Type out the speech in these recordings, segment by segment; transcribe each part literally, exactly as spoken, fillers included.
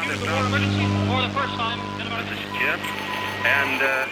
use the word emergency for the first time in about... This is Jim, and, uh...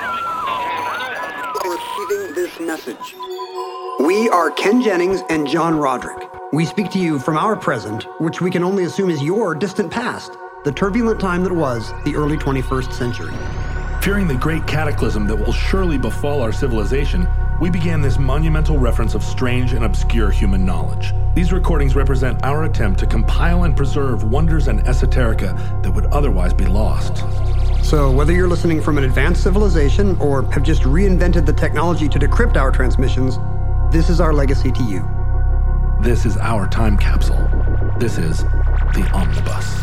Receiving this message. We are Ken Jennings and John Roderick. We speak to you from our present, which we can only assume is your distant past, the turbulent time that was the early twenty-first century. Fearing the great cataclysm that will surely befall our civilization, we began this monumental reference of strange and obscure human knowledge. These recordings represent our attempt to compile and preserve wonders and esoterica that would otherwise be lost. So whether you're listening from an advanced civilization or have just reinvented the technology to decrypt our transmissions, this is our legacy to you. This is our time capsule. This is the Omnibus.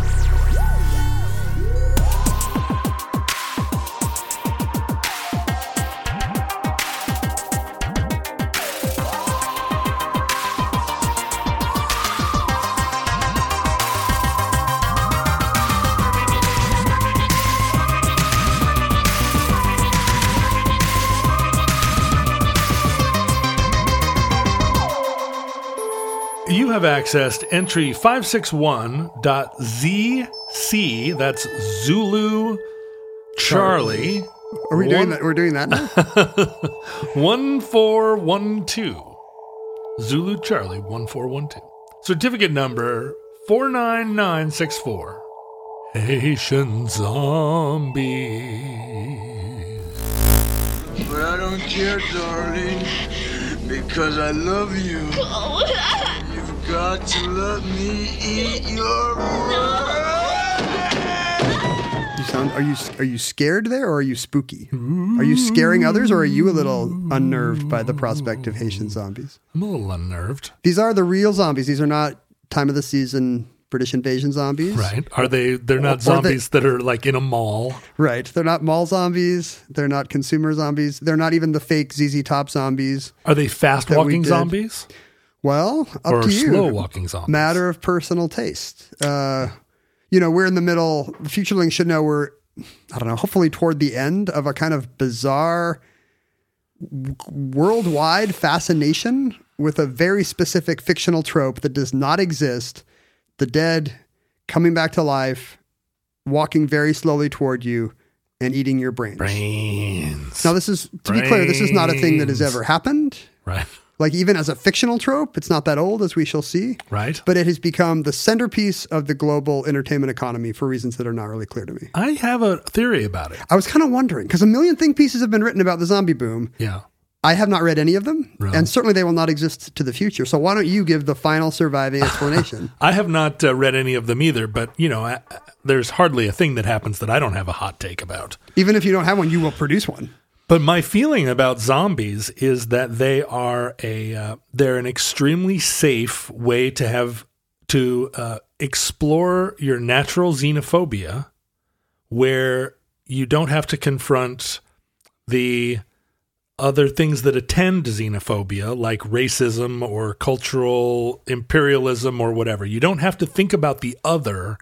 You have accessed entry five six one dot Z C, that's Zulu Charlie. Are we one, doing that? We're doing that now? one four one two. Zulu Charlie one four one two. Certificate number four nine nine six four. Haitian Zombies. But I don't care, darling, because I love you. You've got to let me eat your You sound. Are you are you scared there, or are you spooky? Are you scaring others, or are you a little unnerved by the prospect of Haitian zombies? I'm a little unnerved. These are the real zombies. These are not time of the season British invasion zombies. Right. Are they, they're not Or zombies they, that are like in a mall. Right. They're not mall zombies. They're not consumer zombies. They're not even the fake Z Z Top zombies. Are they fast walking zombies? Well, up or to you. slow walking zombies? Matter of personal taste. Uh, you know, we're in the middle. Futurelings should know we're, I don't know, hopefully toward the end of a kind of bizarre w- worldwide fascination with a very specific fictional trope that does not exist. The dead coming back to life, walking very slowly toward you and eating your brains. Brains. Now, this is, to brains. be clear, this is not a thing that has ever happened. Right. Like even as a fictional trope, it's not that old, as we shall see. Right. But it has become the centerpiece of the global entertainment economy for reasons that are not really clear to me. I have a theory about it. I was kind of wondering, because a million think pieces have been written about the zombie boom. Yeah. I have not read any of them, Really? and certainly they will not exist to the future. So why don't you give the final surviving explanation? I have not uh, read any of them either, but, you know, I, I, there's hardly a thing that happens that I don't have a hot take about. Even if you don't have one, you will produce one. But my feeling about zombies is that they are a uh, they're an extremely safe way to have to uh, explore your natural xenophobia, where you don't have to confront the other things that attend to xenophobia, like racism or cultural imperialism or whatever. You don't have to think about the other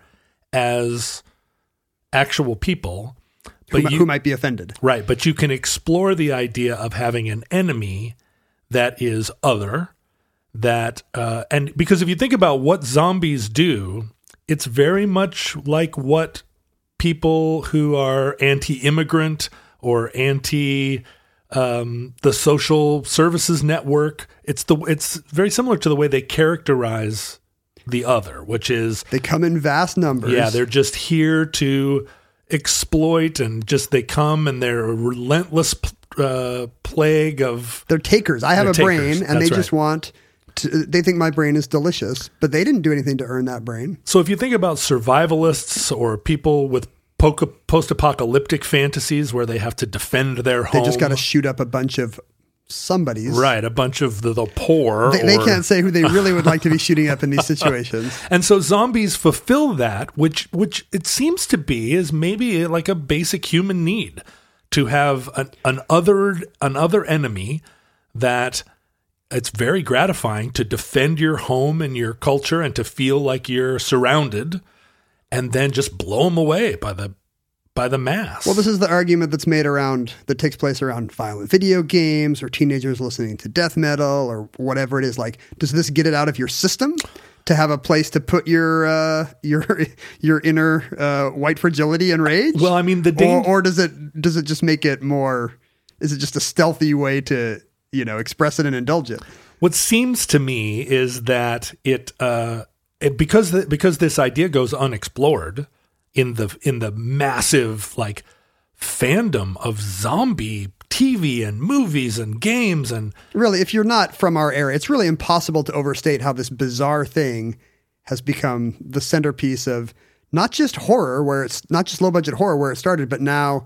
as actual people. But But who, you, who might be offended. Right, but you can explore the idea of having an enemy that is other, that uh, and because if you think about what zombies do, it's very much like what people who are anti-immigrant or anti um, the social services network. It's the it's very similar to the way they characterize the other, which is They come in vast numbers. yeah, they're just here to exploit, and just they come and they're a relentless uh, plague of They're takers. I have a They're brain, takers. and That's they just right. want to, they think my brain is delicious, but they didn't do anything to earn that brain. So if you think about survivalists or people with po- post-apocalyptic fantasies where they have to defend their home, They just got to shoot up a bunch of somebodies. right, a bunch of the, the poor. They, they or- can't say who they really would like to be shooting up in these situations. And so zombies fulfill that, which which it seems to be is maybe like a basic human need to have an, an other an other enemy that it's very gratifying to defend your home and your culture and to feel like you're surrounded, and then just blow them away by the by the mass. Well, this is the argument that's made around, that takes place around violent video games or teenagers listening to death metal or whatever it is. Like, does this get it out of your system? to have a place to put your uh, your your inner uh, white fragility and rage? Well, I mean, the dang- or, or does it does it just make it more? Is it just a stealthy way to, you know, express it and indulge it? What seems to me is that it, uh, it because the, because this idea goes unexplored in the in the massive like fandom of zombie T V and movies and games and really, if you're not from our era, it's really impossible to overstate how this bizarre thing has become the centerpiece of not just horror, where it's not just low budget horror where it started, but now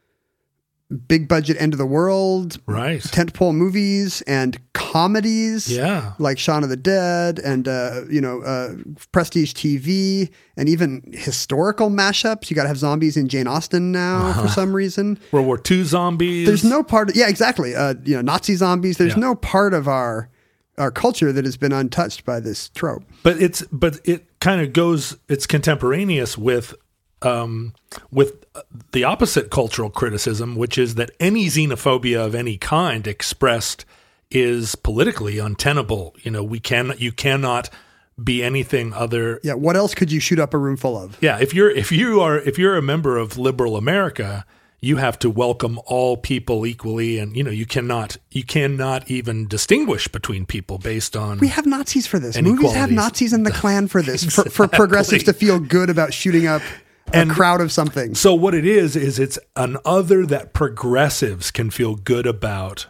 big budget end of the world, right? Tentpole movies and comedies, yeah, like Shaun of the Dead and uh, you know uh, prestige T V and even historical mashups. You got to have zombies in Jane Austen now uh-huh. for some reason. World War Two zombies. There's no part of, yeah, exactly. Uh, you know, Nazi zombies. There's yeah. no part of our our culture that has been untouched by this trope. But it's but it kind of goes. It's contemporaneous with. Um, with the opposite cultural criticism, which is that any xenophobia of any kind expressed is politically untenable. You know, we can you cannot be anything other. Yeah. What else could you shoot up a room full of? Yeah. If you're if you are if you're a member of liberal America, you have to welcome all people equally, and you know you cannot you cannot even distinguish between people based on. We have Nazis for this. Movies have Nazis in the Klan for this. Exactly. for, for progressives to feel good about shooting up a and crowd of something. So what it is, is it's an other that progressives can feel good about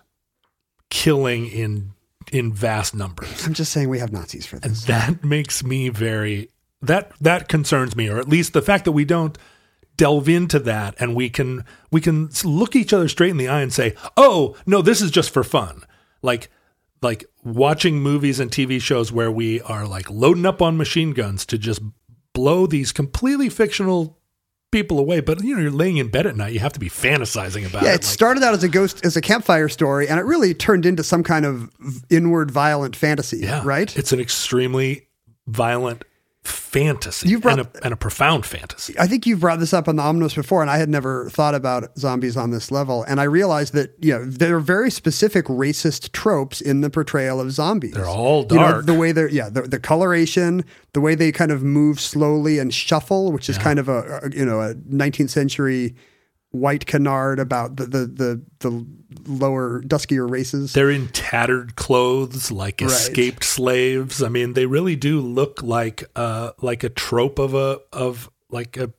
killing in in vast numbers. I'm just saying we have Nazis for this. And that makes me very, that that concerns me, or at least the fact that we don't delve into that and we can we can look each other straight in the eye and say, oh, no, this is just for fun. Like like watching movies and T V shows where we are like loading up on machine guns to just blow these completely fictional people away, but you know, you're laying in bed at night, you have to be fantasizing about yeah, it. it like, started out as a ghost, as a campfire story, and it really turned into some kind of inward violent fantasy, yeah, right? It's an extremely violent fantasy You've brought, and, a, and a profound fantasy. I think you've brought this up on the Omnibus before, and I had never thought about zombies on this level. And I realized that, you know, there are very specific racist tropes in the portrayal of zombies. They're all dark. You know, the way they're, yeah, the, the coloration, the way they kind of move slowly and shuffle, which is yeah. kind of a, a, you know, a nineteenth century white canard about the, the, the, the lower, duskier races. They're in tattered clothes, like right. escaped slaves. I mean, they really do look like uh, like a trope of a of like a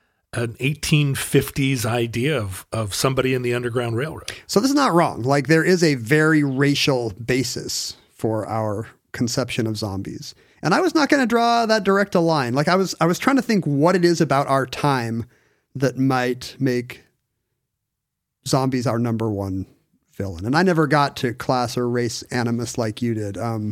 an eighteen fifties idea of of somebody in the Underground Railroad. So this is not wrong. Like there is a very racial basis for our conception of zombies, and I was not going to draw that direct a line. Like I was I was trying to think what it is about our time that might make zombies our number one villain. And I never got to class or race animus like you did. Um,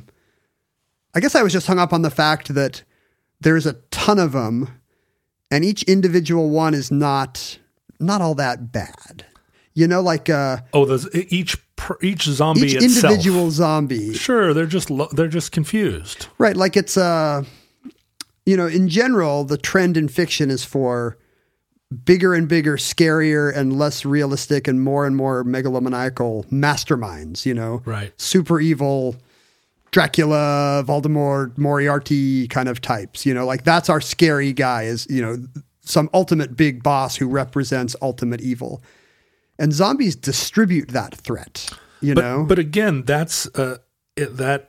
I guess I was just hung up on the fact that there's a ton of them and each individual one is not, not all that bad. You know, like, uh, oh, there's each, each zombie each itself. individual zombie. Sure. They're just, they're just confused. Right. Like it's, uh, you know, in general, the trend in fiction is for bigger and bigger, scarier and less realistic and more and more megalomaniacal masterminds, you know, right. super evil Dracula, Voldemort, Moriarty kind of types, you know, like that's our scary guy is, you know, some ultimate big boss who represents ultimate evil. And zombies distribute that threat, you but, know? But again, that's, uh, it, that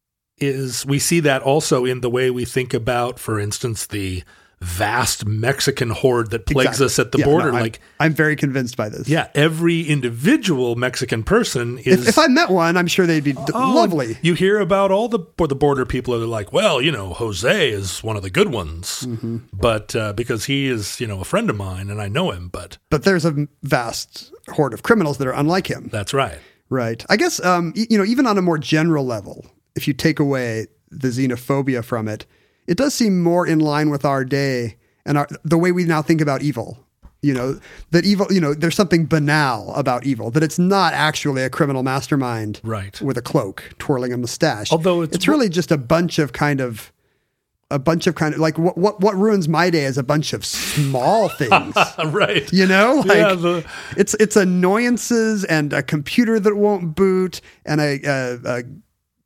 is, we see that also in the way we think about, for instance, the vast Mexican horde that plagues exactly. us at the yeah, border. No, I'm, like I'm very convinced by this. Yeah, every individual Mexican person is. If, if I met one, I'm sure they'd be d- oh, lovely. You hear about all the the border people are like, well, you know, Jose is one of the good ones, mm-hmm. but uh, because he is, you know, a friend of mine and I know him. But but there's a vast horde of criminals that are unlike him. That's right. Right. I guess um, you know, even on a more general level, if you take away the xenophobia from it, it does seem more in line with our day and our, the way we now think about evil, you know, that evil, you know, there's something banal about evil, that it's not actually a criminal mastermind right. with a cloak twirling a mustache. Although it's, it's really just a bunch of kind of, a bunch of kind of like what, what, what ruins my day is a bunch of small things, right? You know, like yeah, the... it's, it's annoyances and a computer that won't boot and a, a, a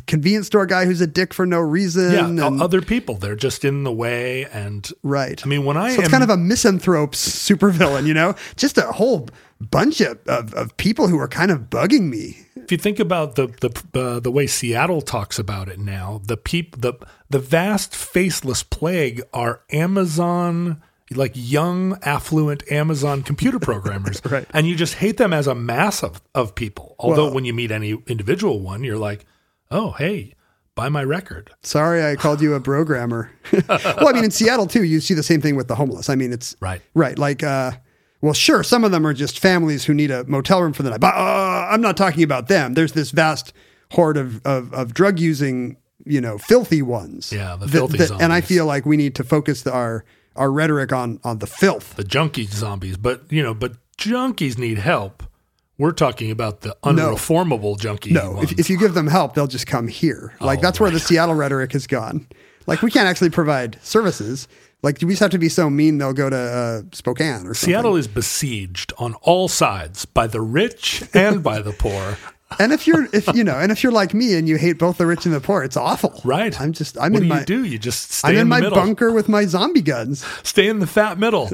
convenience store guy who's a dick for no reason. Yeah, and, other people, they're just in the way. And right. I mean, when I so am, it's kind of a misanthrope supervillain, you know, just a whole bunch of, of, of people who are kind of bugging me. if you think about the the uh, the way Seattle talks about it now, the peop the the vast faceless plague are Amazon, like young, affluent Amazon computer programmers. Right. And you just hate them as a mass of, of people. Although Well- when you meet any individual one, you're like, oh, hey, buy my record. Sorry, I called you a programmer. Well, I mean, in Seattle too, you see the same thing with the homeless. I mean, it's Right. right. Like, uh, well, sure, some of them are just families who need a motel room for the night, but uh, I'm not talking about them. There's this vast horde of of, of drug using, you know, filthy ones. Yeah, the that- filthy that- And I zombies. feel like we need to focus the, our our rhetoric on on the filth. The junkie zombies. But, you know, but junkies need help. We're talking about the unreformable junkie No, ones. if, if you give them help, they'll just come here. Like Oh, that's where the right. Seattle rhetoric has gone. Like we can't actually provide services. Like we just have to be so mean they'll go to uh, Spokane or something. Seattle is besieged on all sides by the rich and by the poor. And if you're, if you know, and if you're like me and you hate both the rich and the poor, it's awful. Right. I'm just, I'm what in do my, you do? You just stay I'm in, in, the my middle. bunker with my zombie guns. Stay in the fat middle.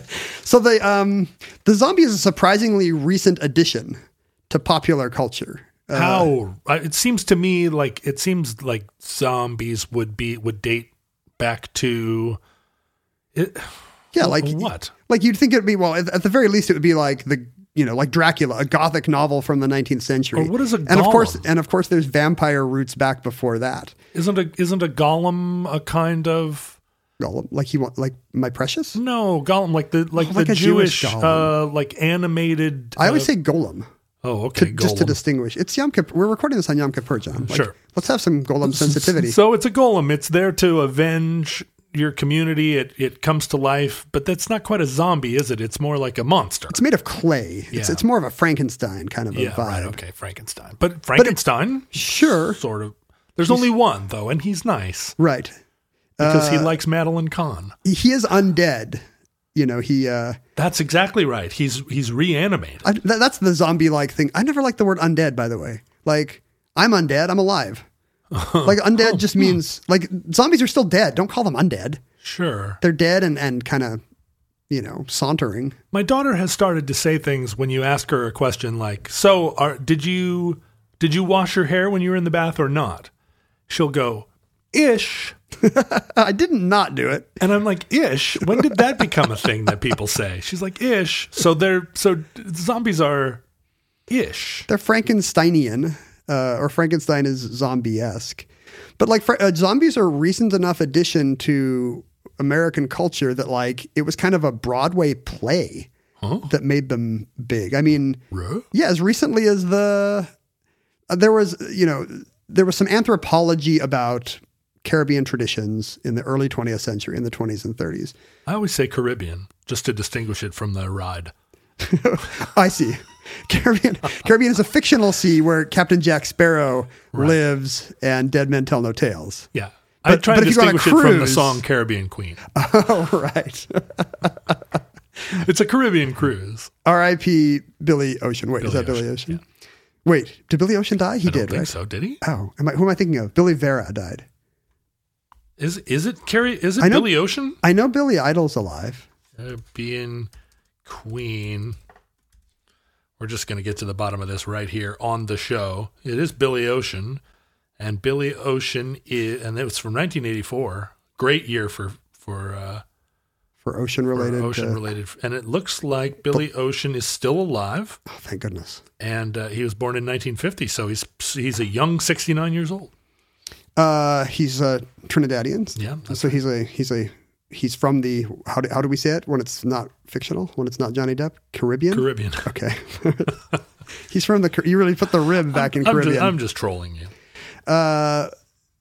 So the, um, the zombie is a surprisingly recent addition to popular culture. Uh, How? Uh, it seems to me like it seems like zombies would be would date back to it. yeah, like what? Like you'd think it'd be, well, at, at the very least, it would be like the, you know, like Dracula, a Gothic novel from the nineteenth century. Or what is a And of course, golem? and of course, there's vampire roots back before that. Isn't a isn't a golem a kind of Golem, like you want, like my precious. no golem like the like, Oh, like the a Jewish Jewish, golem. uh, like animated. I always uh, say golem. oh okay To, just to golem. distinguish. It's Yom Kippur. We're recording this on Yom Kippur, John. Like, Sure. Let's have some golem sensitivity. So it's a golem. It's there to avenge your community. It it comes to life, but that's not quite a zombie, is it? It's more like a monster. It's made of clay. It's, Yeah. it's more of a Frankenstein kind of a yeah, vibe. right. Okay, Frankenstein. But Frankenstein, Sure. sort of. There's only one though, and he's nice Right. because Uh, he likes Madeline Kahn. He, he is undead. You know, he, uh, That's exactly right. He's he's reanimated. I, that, that's the zombie like thing. I never liked the word undead, by the way. Like, I'm undead. I'm alive. Like, undead just means, like, zombies are still dead. Don't call them undead. Sure. They're dead and, and kind of, you know, sauntering. My daughter has started to say things when you ask her a question like, "So, are, did you did you wash your hair when you were in the bath or not?" She'll go, "Ish." I didn't not do it. And I'm like, "Ish? When did that become a thing that people say?" She's like, "Ish." So they're so zombies are ish. They're Frankensteinian, uh, or Frankenstein is zombie-esque. But like fr- uh, zombies are a recent enough addition to American culture that like it was kind of a Broadway play Huh? that made them big. I mean, Ruh? yeah, as recently as the uh, there was, you know, there was some anthropology about Caribbean traditions in the early twentieth century, in the twenties and thirties. I always say Caribbean just to distinguish it from the ride. I see. Caribbean Caribbean is a fictional sea where Captain Jack Sparrow lives and dead men tell no tales. Yeah. I But- try but to if you go on a distinguish it from the cruise- song Caribbean Queen. Oh, right. It's a Caribbean cruise. R I P Billy Ocean. Wait, is Billy that Billy Ocean, Ocean? Wait, did Billy Ocean die? He I don't did, think right? so. Did he? Oh, am I, who am I thinking of? Billy Vera died. Is is it Carrie? Is it I know- Billy Ocean? I know Billy Idol's alive. Caribbean Queen. We're just going to get to the bottom of this right here on the show. It is Billy Ocean, and Billy Ocean is, and it was from nineteen eighty-four. Great year for for, uh, For ocean for related. ocean uh, related, and it looks like Billy Ocean is still alive, oh, thank goodness. and uh, he was born in nineteen fifty, so he's he's a young sixty-nine years old. Uh, he's a Trinidadian. Yeah, that's So he's a he's a he's from the how do how do we say it when it's not fictional, when it's not Johnny Depp? Caribbean. Caribbean. Okay. He's from the. You really put the rib back in I'm Caribbean. just, I'm just trolling you. Uh,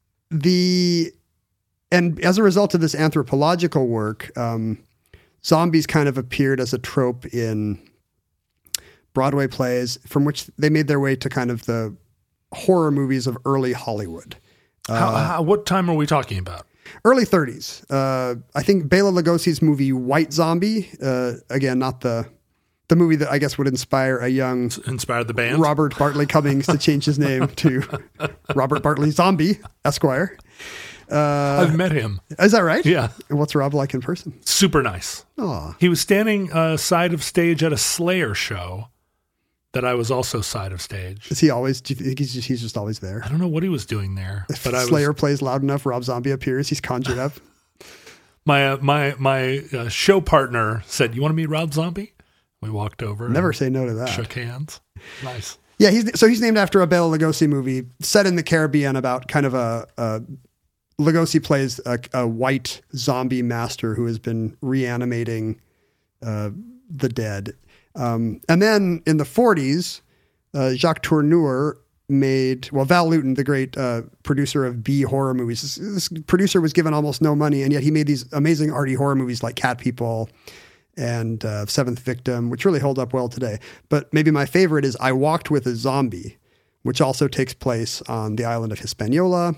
the and as a result of this anthropological work, um, zombies kind of appeared as a trope in Broadway plays, from which they made their way to kind of the horror movies of early Hollywood. How, how, what time are we talking about? Early thirties. Uh, I think Bela Lugosi's movie White Zombie, uh, again, not the the movie that I guess would inspire a young Inspired the band. Robert Bartley Cummings to change his name to Robert Bartley Zombie, Esquire. Uh, I've met him. Is that right? Yeah. And what's Rob like in person? Super nice. Aw. He was standing uh, side of stage at a Slayer show that I was also side of stage. Is he always, do you think he's just, he's just always there? I don't know what he was doing there. If but I Slayer was, plays loud enough, Rob Zombie appears, he's conjured up. my uh, my my uh, show partner said, "You want to meet Rob Zombie?" We walked over. Never and say no to that. Shook hands. Nice. Yeah, he's so he's named after a Bela Lugosi movie set in the Caribbean about kind of a, a Lugosi plays a, a white zombie master who has been reanimating uh, the dead. Um, and then in the forties, uh, Jacques Tourneur made, well, Val Lewton, the great uh, producer of B horror movies. This, this producer was given almost no money, and yet he made these amazing arty horror movies like Cat People and uh, Seventh Victim, which really hold up well today. But maybe my favorite is I Walked with a Zombie, which also takes place on the island of Hispaniola.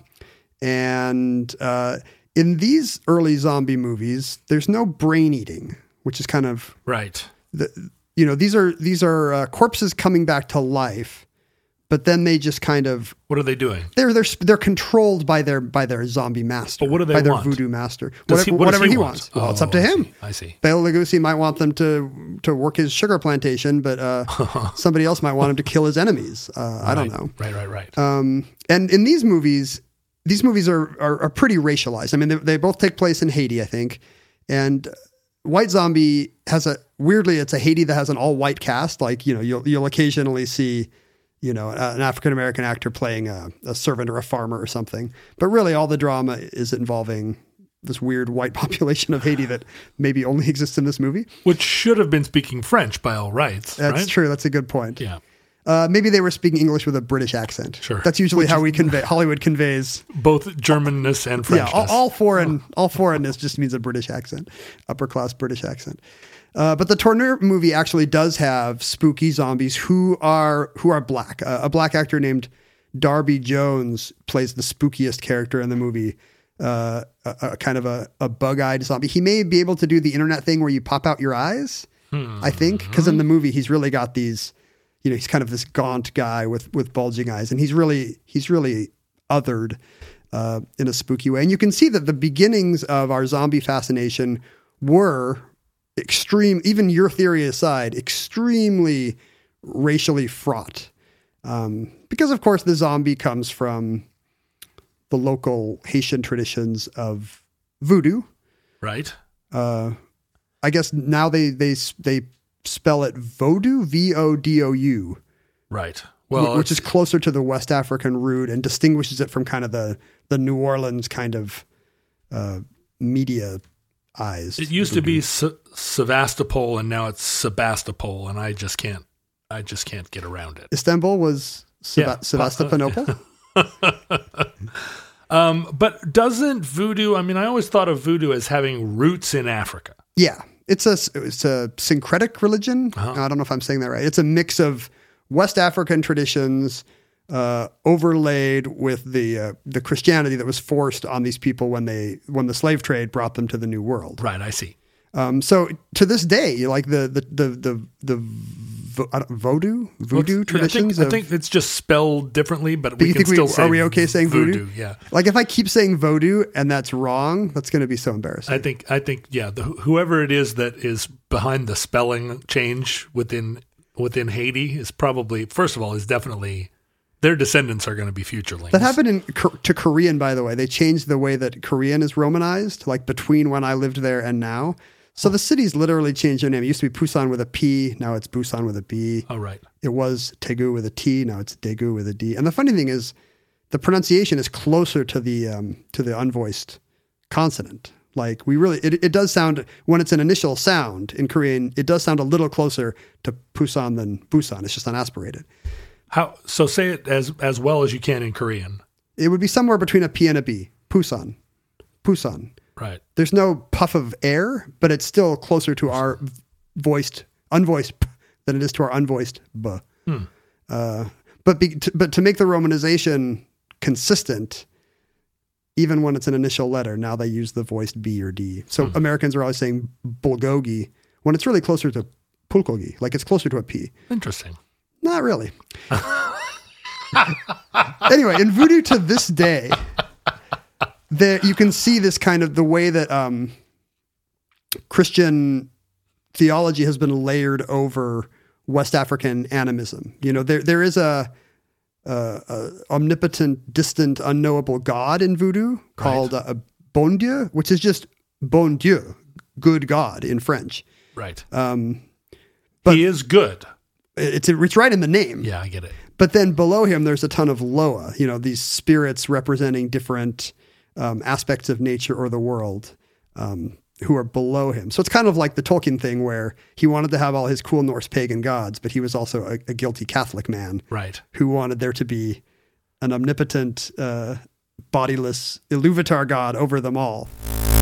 And uh, in these early zombie movies, there's no brain eating, which is kind of Right. the, you know, these are these are uh, corpses coming back to life, but then they just kind of What are they doing? they're they're they're controlled by their by their zombie master. But what do they by their want? voodoo master? Does Whatever, he- what does whatever he he want? wants. Well, Oh, it's up to I him. see. I see. Bela Lugosi might want them to to work his sugar plantation, but uh, somebody else might want him to kill his enemies. Uh, I don't Right. know. Right, right, right. Um, and in these movies, these movies are, are, are pretty racialized. I mean, they, they both take place in Haiti, I think. And White Zombie has a, weirdly, it's a Haiti that has an all white cast. Like, you know, you'll, you'll occasionally see, you know, an African-American actor playing a, a servant or a farmer or something. But really all the drama is involving this weird white population of Haiti that maybe only exists in this movie. Which should have been speaking French by all rights, That's right? true. That's a good point. Yeah. Uh, maybe they were speaking English with a British accent. Sure. That's usually how we convey, Hollywood conveys. Both Germanness and Frenchness. Yeah, all, all foreign, all foreignness just means a British accent, upper class British accent. Uh, but the Tourneur movie actually does have spooky zombies who are who are black. Uh, a black actor named Darby Jones plays the spookiest character in the movie. Uh, a, a kind of a, a bug-eyed zombie. He may be able to do the internet thing where you pop out your eyes. Hmm. I think because in the movie he's really got these. You know, he's kind of this gaunt guy with with bulging eyes, and he's really he's really othered uh, in a spooky way. And you can see that the beginnings of our zombie fascination were extreme, even your theory aside, extremely racially fraught. Um, because, of course, the zombie comes from the local Haitian traditions of voodoo. Right. Uh, I guess now they they they spell it Vodou, V O D O U. Right. Well, Well, which is closer to the West African root and distinguishes it from kind of the the New Orleans kind of uh, media eyes. it used to be Se- Sevastopol, and now it's Sebastopol, and I just can't. I just can't get around it. Istanbul was Seba- Yeah. Sevastopol. Um, but doesn't voodoo? I mean, I always thought of voodoo as having roots in Africa. Yeah, it's a it's a syncretic religion. Uh-huh. I don't know if I'm saying that right. It's a mix of West African traditions uh, overlaid with the uh, the Christianity that was forced on these people when they when the slave trade brought them to the New World. Right. I see. Um, so to this day, like the the the the the vo- I don't- voodoo voodoo Well, traditions. I think, I of- think it's just spelled differently, but, But we you can think we- still are say we okay saying voodoo? Yeah. like if I keep saying voodoo and that's wrong, that's going to be so embarrassing. I think. I think. Yeah. The, whoever it is that is behind the spelling change within within Haiti is probably, first of all, is definitely their descendants are going to be futurelings. That happened in Ko- to Korean, by the way. They changed the way that Korean is romanized, like between when I lived there and now. So the cities literally changed their name. It used to be Busan with a P. Now it's Busan with a B. Oh, right. It was Daegu with a T. Now it's Daegu with a D. And the funny thing is, the pronunciation is closer to the um, to the unvoiced consonant. Like we really, it, it does sound, when it's an initial sound in Korean, it does sound a little closer to Busan than Busan. It's just unaspirated. How? So say it as as well as you can in Korean. It would be somewhere between a P and a B. Busan. Busan. Right. There's no puff of air, but it's still closer to our voiced, unvoiced p than it is to our unvoiced b. Hmm. Uh, but be, to, but to make the romanization consistent, even when it's an initial letter, now they use the voiced B or D. So Hmm. Americans are always saying bulgogi when it's really closer to pulkogi, like it's closer to a P. Interesting. Not really. Anyway, in voodoo to this day, there you can see this kind of the way that um, Christian theology has been layered over West African animism. You know, there there is a, a, a omnipotent, distant, unknowable God in voodoo called right. a bon Dieu, which is just bon Dieu, good God in French. Right. Um, but he is good. It's it's right in the name. Yeah, I get it. But then below him, there's a ton of Loa, you know, these spirits representing different um, aspects of nature or the world um, who are below him. So it's kind of like the Tolkien thing where he wanted to have all his cool Norse pagan gods, but he was also a, a guilty Catholic man right. who wanted there to be an omnipotent, uh, bodiless Iluvatar god over them all.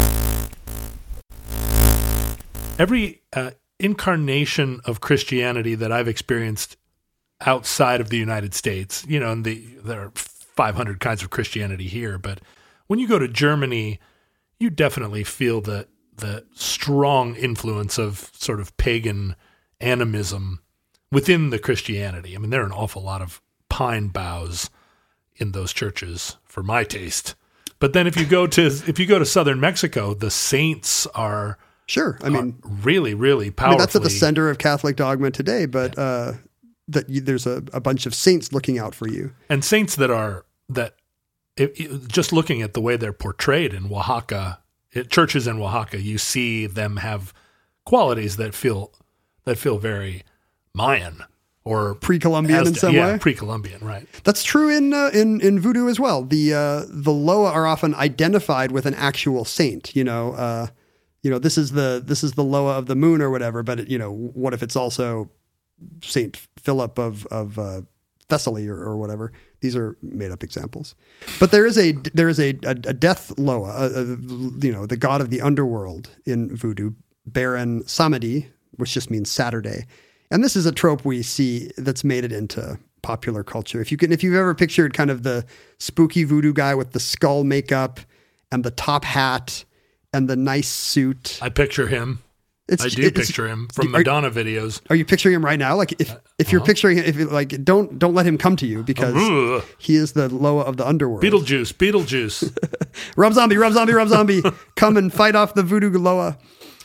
Every uh, incarnation of Christianity that I've experienced outside of the United States, you know, and the, there are five hundred kinds of Christianity here, but when you go to Germany, you definitely feel the the strong influence of sort of pagan animism within the Christianity. I mean, there are an awful lot of pine boughs in those churches for my taste. But then if you go to if you go to southern Mexico, the saints are sure. I mean, really, really powerful. I mean, that's at the center of Catholic dogma today, but yeah. uh, that you, there's a, a bunch of saints looking out for you. And saints that are, that it, it, just looking at the way they're portrayed in Oaxaca, it, churches in Oaxaca, you see them have qualities that feel, that feel very Mayan or pre-Columbian Aztec, in some yeah, way. pre-Columbian, right. That's true in, uh, in, in voodoo as well. The, uh, the Loa are often identified with an actual saint, you know, uh, you know, this is the, this is the Loa of the moon or whatever, but it, you know, what if it's also Saint Philip of of uh, Thessaly or, or whatever? These are made up examples, but there is a there is a a, a death Loa, a, a, you know, the god of the underworld in voodoo, Baron Samedi, which just means Saturday, and this is a trope we see that's made it into popular culture. If you can, if you've ever pictured kind of the spooky voodoo guy with the skull makeup and the top hat and the nice suit, I picture him. It's, I do it's, picture him from are, Madonna videos. Are you picturing him right now? Like if, if you're uh-huh. picturing him, if you, like, don't, don't let him come to you because uh, he is the Loa of the underworld. Beetlejuice, Beetlejuice. Rob Zombie, Rob Zombie, Rob Zombie. Come and fight off the voodoo Loa.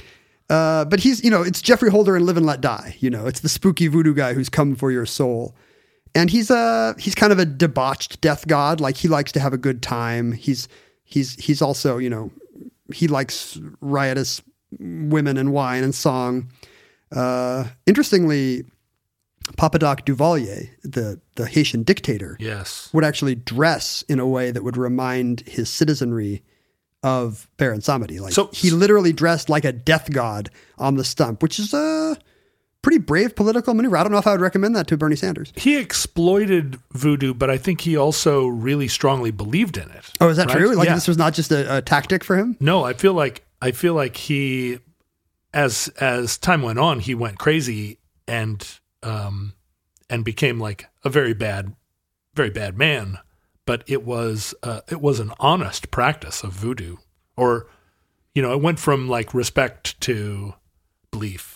Uh, but he's, you know, it's Jeffrey Holder in Live and Let Die. You know, it's the spooky voodoo guy who's come for your soul. And he's a, he's kind of a debauched death god. Like he likes to have a good time. He's, he's, he's also, you know, he likes riotous women and wine and song. Uh, interestingly, Papa Doc Duvalier, the, the Haitian dictator, yes, would actually dress in a way that would remind his citizenry of Baron Samedi. Like so, he literally dressed like a death god on the stump, which is a pretty brave political maneuver. I don't know if I would recommend that to Bernie Sanders. He exploited voodoo, but I think he also really strongly believed in it. Oh, is that right? true? Like yeah. this was not just a, a tactic for him? No, I feel like I feel like he, as as time went on, he went crazy and um and became like a very bad, very bad man. But it was uh, it was an honest practice of voodoo, or you know, it went from like respect to belief.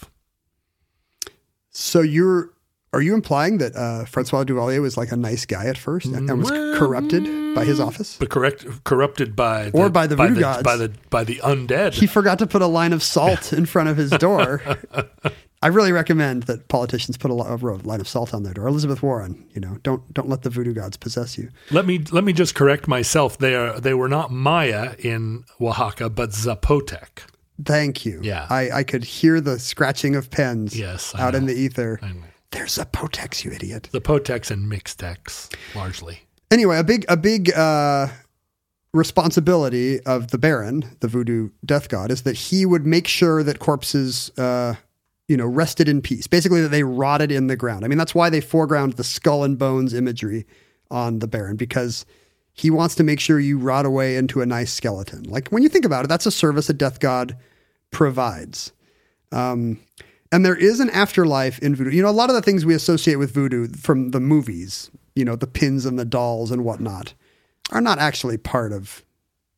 So you're are you implying that uh, Francois Duvalier was like a nice guy at first and, and was well, corrupted by his office, but correct corrupted by or the, by the by voodoo the, gods, by the by the undead? He forgot to put a line of salt in front of his door. I really recommend that politicians put a line of salt on their door. Elizabeth Warren, you know, don't don't let the voodoo gods possess you. Let me let me just correct myself. They are they were not Maya in Oaxaca, but Zapotec. Thank you. Yeah, I, I could hear the scratching of pens. Yes, I out know. in the ether. I know. There's Zapotecs, you idiot. Zapotecs and Mixtecs, largely. Anyway, a big a big uh, responsibility of the Baron, the voodoo death god, is that he would make sure that corpses, uh, you know, rested in peace. Basically, that they rotted in the ground. I mean, that's why they foreground the skull and bones imagery on the Baron, because he wants to make sure you rot away into a nice skeleton. Like when you think about it, that's a service a death god provides. Um, and there is an afterlife in voodoo. You know, a lot of the things we associate with voodoo from the movies, you know, the pins and the dolls and whatnot, are not actually part of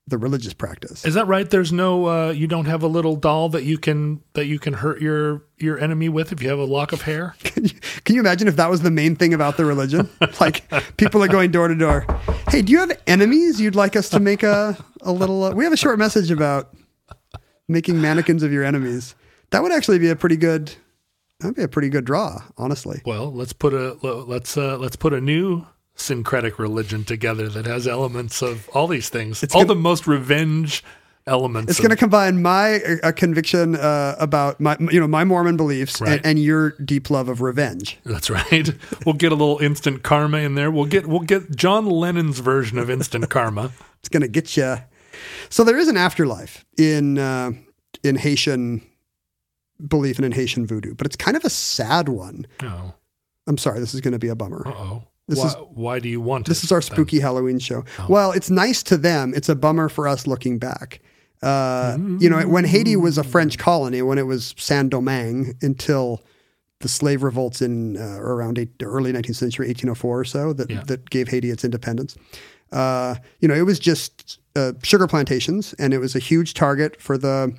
the religious practice. Is that right? There's no, uh, you don't have a little doll that you can that you can hurt your your enemy with if you have a lock of hair? Can you, can you imagine if that was the main thing about the religion? Like people are going door to door. Hey, do you have enemies you'd like us to make a, a little, uh, we have a short message about making mannequins of your enemies. That would actually be a pretty good, that'd be a pretty good draw, honestly. Well, let's put a, let's, uh, let's put a new syncretic religion together that has elements of all these things. It's all gonna, the most revenge elements. It's going to combine my uh, conviction uh, about my, you know, my Mormon beliefs right. and, and your deep love of revenge. That's right. We'll get a little instant karma in there. We'll get we'll get John Lennon's version of instant karma. It's going to get you. So there is an afterlife in uh, in Haitian belief and in Haitian voodoo, but it's kind of a sad one. Oh, I'm sorry. This is going to be a bummer. uh oh. This why, is why do you want this it, is our then? spooky Halloween show. Oh. Well, it's nice to them. It's a bummer for us looking back. Uh, mm-hmm. You know, when Haiti was a French colony, when it was Saint-Domingue until the slave revolts in uh, around eight, the early nineteenth century, eighteen oh four or so, that, yeah. that gave Haiti its independence. Uh, you know, it was just uh, sugar plantations, and it was a huge target for the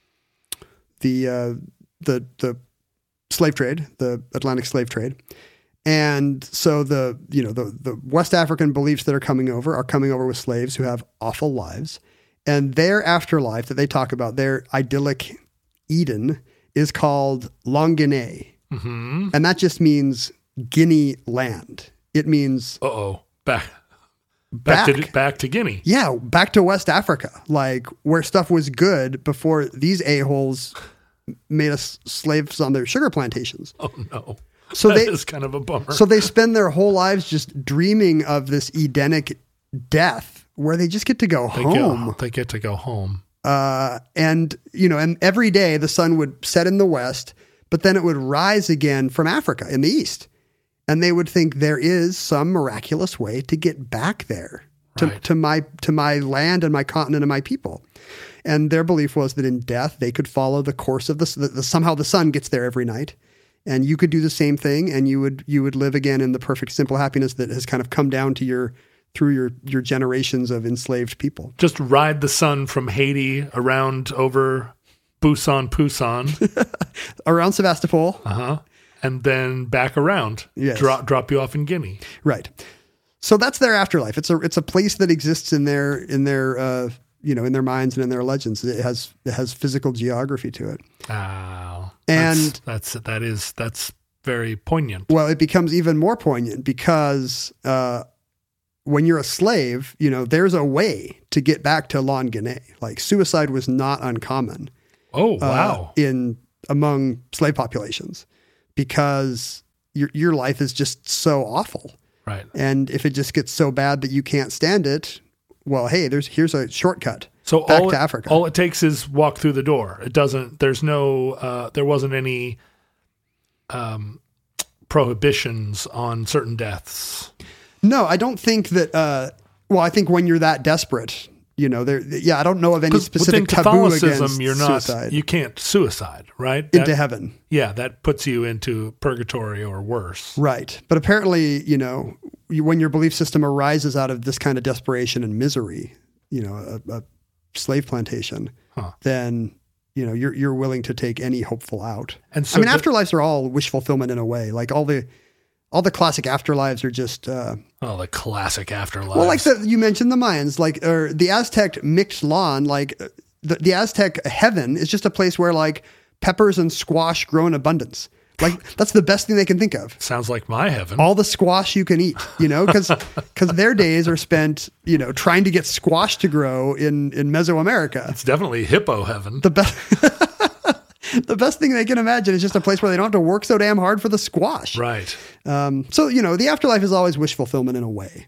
the uh, the the slave trade, the Atlantic slave trade. And so the, you know, the, the West African beliefs that are coming over are coming over with slaves who have awful lives. And their afterlife that they talk about, their idyllic Eden, is called Longuinay. Mm-hmm. And that just means Guinea land. It means... Uh-oh. Back, back, back to, back to Guinea. Yeah, back to West Africa, like where stuff was good before these a-holes made us slaves on their sugar plantations. Oh, no. So that they, is kind of a bummer. So they spend their whole lives just dreaming of this Edenic death where they just get to go they home. Go, they get to go home. Uh, and, you know, and every day the sun would set in the west, but then it would rise again from Africa in the east. And they would think there is some miraculous way to get back there to, right. to my to my land and my continent and my people. And their belief was that in death they could follow the course of the, the, the somehow the sun gets there every night. And you could do the same thing, and you would you would live again in the perfect, simple happiness that has kind of come down to your through your your generations of enslaved people. Just ride the sun from Haiti around over Busan, Pusan, around Sevastopol, uh huh, and then back around. Yes. drop drop you off in Guinea. Right. So that's their afterlife. It's a it's a place that exists in their in their uh, you know in their minds and in their legends. It has it has physical geography to it. Wow. And that's, that's that is that's very poignant. Well, it becomes even more poignant because uh, when you're a slave, you know, there's a way to get back to Longuinay. Like suicide was not uncommon. Oh, wow. Uh, in among slave populations because your your life is just so awful. Right. And if it just gets so bad that you can't stand it, well, hey, there's here's a shortcut. So back all to it, Africa. all it takes is walk through the door. It doesn't, there's no, uh, there wasn't any um, prohibitions on certain deaths. No, I don't think that, uh, well, I think when you're that desperate, you know, there, yeah, I don't know of any specific within taboo Catholicism, against you're not, suicide. you can't suicide, right? Into That- heaven. Yeah, that puts you into purgatory or worse. Right. But apparently, you know, you, when your belief system arises out of this kind of desperation and misery, you know, a, a slave plantation, Huh. then, you know, you're you're willing to take any hopeful out. And so I mean, the- afterlives are all wish fulfillment in a way. Like all the all the classic afterlives are just uh, Oh, the classic afterlife. well, like the, you mentioned the Mayans, like or the Aztec Mictlan, like uh, the the Aztec heaven is just a place where like peppers and squash grow in abundance. Like that's the best thing they can think of. Sounds like my heaven. All the squash you can eat, you know, because because their days are spent, you know, trying to get squash to grow in in Mesoamerica. It's definitely hippo heaven. The best the best thing they can imagine is just a place where they don't have to work so damn hard for the squash. Right. Um, so you know, the afterlife is always wish fulfillment in a way,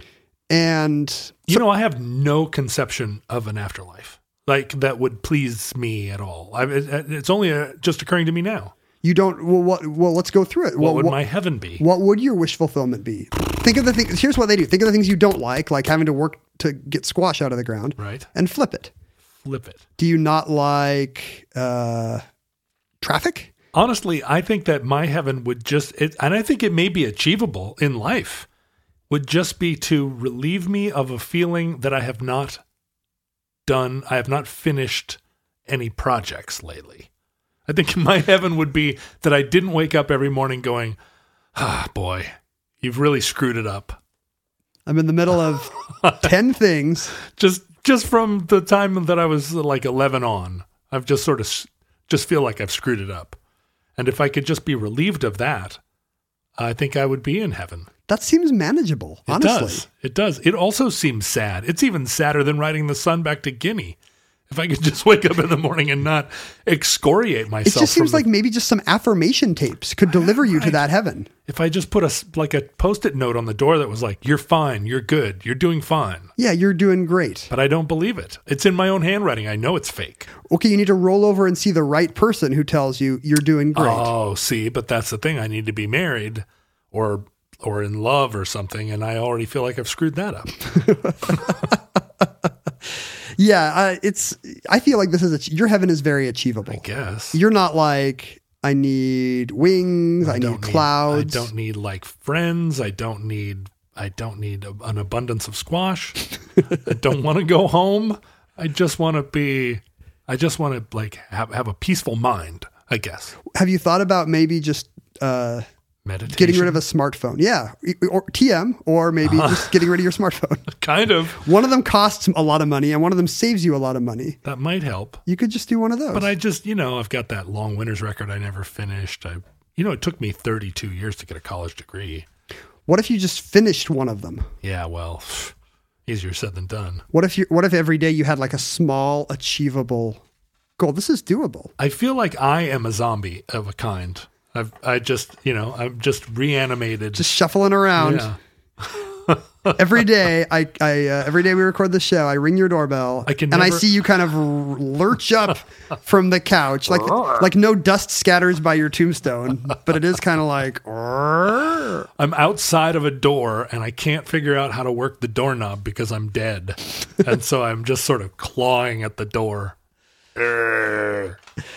and You know, I have no conception of an afterlife like that would please me at all. I, it, it's only uh just occurring to me now. you don't. Well, what? Well, let's go through it. What Well, would what, my heaven be? what would your wish fulfillment be? Think of the things. Here's what they do. Think of the things you don't like, like having to work to get squash out of the ground, Right. and flip it. Flip it. Do you not like uh, traffic? Honestly, I think that my heaven would just, it, and I think it may be achievable in life, would just be to relieve me of a feeling that I have not done, I have not finished any projects lately. I think my heaven would be that I didn't wake up every morning going, ah, boy, you've really screwed it up. I'm in the middle of ten things. Just just from the time that I was like eleven on, I've just sort of s- just feel like I've screwed it up. And if I could just be relieved of that, I think I would be in heaven. That seems manageable, It honestly. does. It does. It also seems sad. It's even sadder than riding the sun back to Guinea. If I could just wake up in the morning and not excoriate It myself. just seems from like the, maybe just some affirmation tapes could deliver you to Right. that heaven. if I just put a s- like a post-it note on the door that was like, "You're fine. You're good. You're doing fine." Yeah, you're doing great. But I don't believe it. It's in my own handwriting. I know it's fake. Okay, you need to roll over and see the right person who tells you you're doing great. Oh, see, but that's the thing. I need to be married or or in love or something, and I already feel like I've screwed that up. Yeah, uh, it's. I feel like this is a, your heaven is very achievable. I guess. You're not like I need wings, I, don't need clouds. I don't need like friends. I don't need. I don't need a, an abundance of squash. I don't want to go home. I just want to be. I just want to like have have a peaceful mind. I guess Have you thought about maybe just uh, meditation. getting rid of a smartphone? Yeah, or T M, or maybe Uh-huh. just getting rid of your smartphone. kind of One of them costs a lot of money, and one of them saves you a lot of money. that might help. You could just do one of those. But I just, you know, I've got that long winners record I never finished. I, you know, it took me thirty-two years to get a college degree. What if you just finished one of them? Yeah, well, easier said than done. What if you? What if every day you had like a small, achievable goal? This is doable. I feel like I am a zombie of a kind. I've, I just, you know, I'm just reanimated. Just shuffling around. yeah. Every day, I, I uh, every day we record the show, I ring your doorbell, I can and I never- see you kind of r- lurch up from the couch, like like no dust scatters by your tombstone, but it is kind of like. "Rrrr." I'm outside of a door and I can't figure out how to work the doorknob because I'm dead. And so I'm just sort of clawing at the door. Urgh.